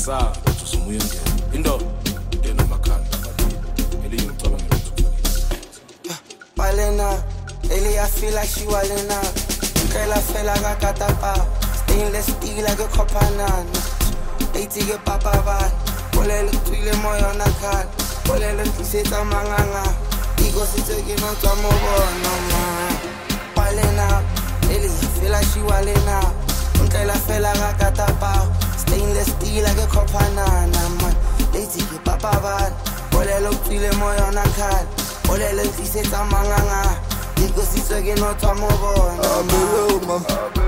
Sa, uzumuye ngene. Indoda ngena emakhanda. Elinye ucabangela ukuthi Balena, Eli I feel like she walena. Girl I feel like I got that bar. Stainless steel like a copanan. 80 get papa van. Polele twile moyo na kan. Polele tiseta manganga. Ego siteke no tamo bono man. Balena, Eli I feel like she walena. Girl I feel like I got that bar. Stainless steel like a copanan man. 80 get papa van. Polele twile moyo na kan. Polele tiseta manganga. Ego siteke no tamo bono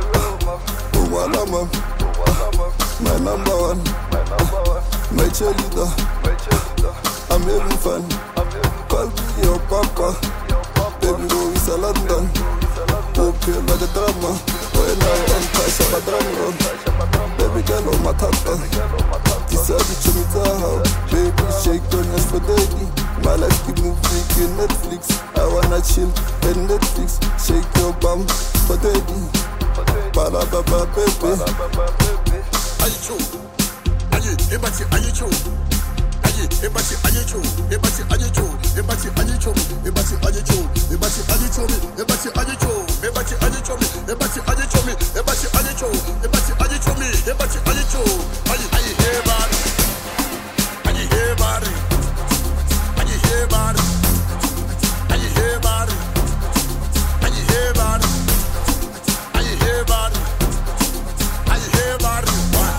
man. My number one, my cheerleader. I'm having fun. Call me your papa. Baby, go is a London. Okay, like a drama. When I enter, I'm a drum roll. Baby girl on my tata. Decided to meet her. Baby, shake your ass for daddy. My life keep moving in Netflix. I wanna chill in Netflix. Shake your bum for daddy. Bala baba baby. Ayicho, ebati ayicho, ebati ayicho, ebati ayicho, ebati ayicho, ebati ayicho, ebati ayicho, ebati ayicho, ebati ayicho, ebati ayicho, ebati ayicho, ebati ayicho, ebati ayicho, ayi hebari, ayi hebari, ayi hebari, ayi hebari, ayi hebari, ayi hebari, ayi hebari.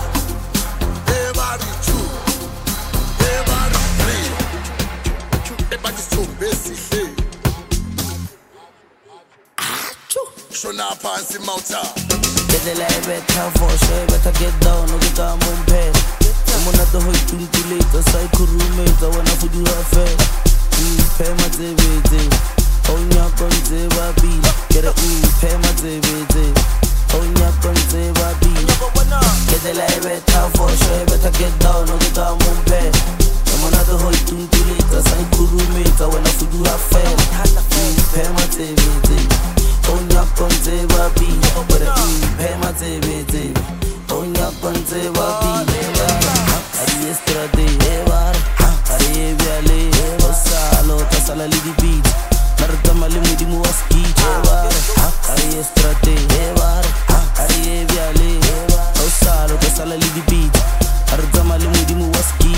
Shona pansi mauta. Get the light better for sure, better get down, no get down on bed. I'm on the whole thing to later, cycle roommate, I wanna do her fair. Pay my DVD. Oh, you're going to baby. Get a pay my DVD. Oh, you're going to baby. Get the light better for sure, better get down, no get down on bed. I'm on the whole thing to later, cycle roommate, I wanna do her fair. Pay my DVD. Onya konte babi, but pay my TV. Onya konte babi, ari yesterday, evar, ari viale, osalo, tasala lidi beat, narta malimudi muaski, evar, ari yesterday, evar, ari viale, osalo, tasala lidi beat, narta malimudi muaski.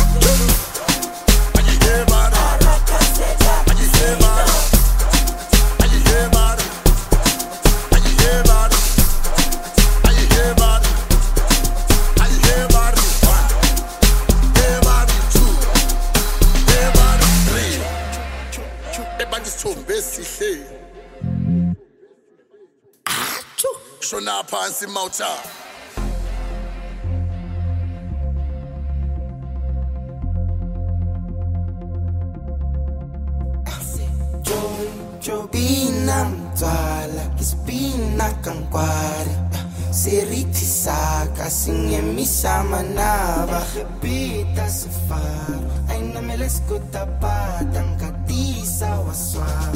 Ayi evar, ayi evar. Shona pansi mauta. Jojo bina mtwala, kispina kankwari. Seriti saka, singe misama naba. Repita safari, aina me l'escuta patan, katisa waswa.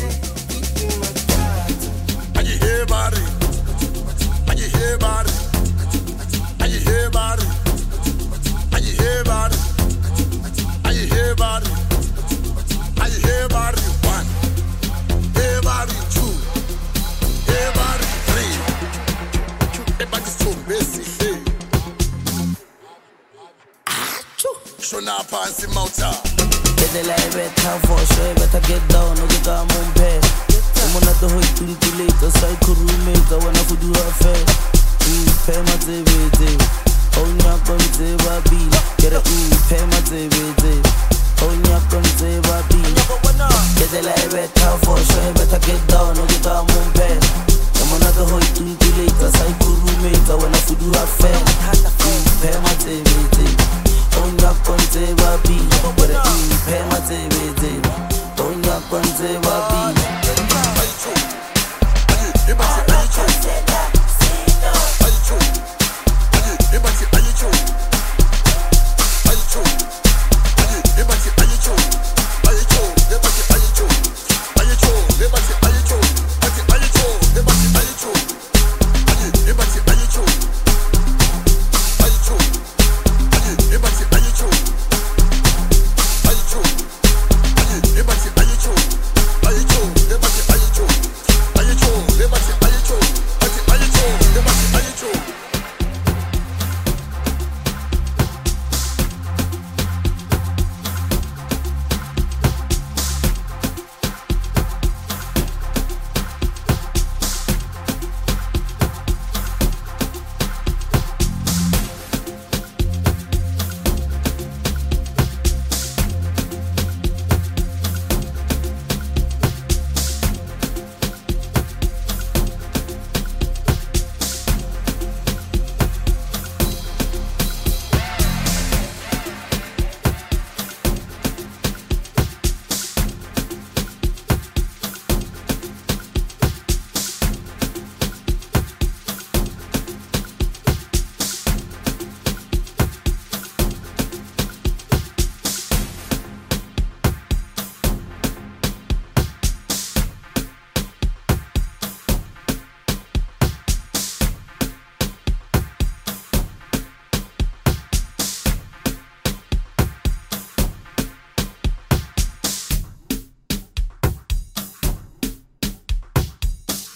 Ayi hebari, ayi hebari, ayi hebari, ayi hebari, ayi hebari, ayi hebari. One, hebari two, hebari three. Ebati so basic. Shona pansi mauta. Get the light better for sure, better get down, no get down on bed. I'm on the whole thing to later, cycle roommate, I wanna do her fair. Pay my DVD. Oh, you're going to baby. Get a pay my DVD. Oh, you're going to baby. Get the light better for sure, better get down, no get down on bed. I'm on the whole thing to later, cycle roommate, I wanna do her fair.